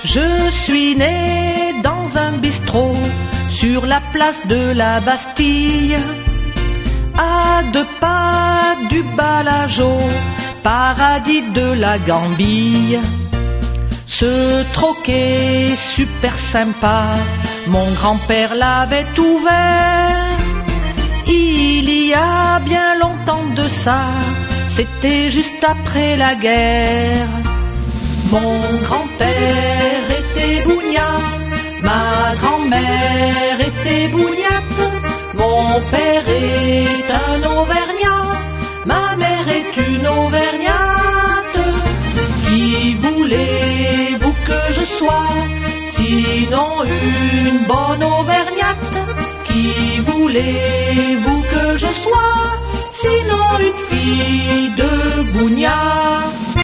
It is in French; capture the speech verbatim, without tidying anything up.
Je suis né dans un bistrot sur la place de la Bastille, à deux pas du Balageau, paradis de la Gambie. Ce troquet super sympa, mon grand-père l'avait ouvert. Il y a bien longtemps de ça, c'était juste après la guerre. Mon grand-père était bougnat, ma grand-mère était bougnate, mon père est un auvergnat, ma mère est une auvergnate. Qui voulez-vous que je sois, sinon une bonne auvergnate? Qui voulez-vous que je sois, sinon une fille de bougnat?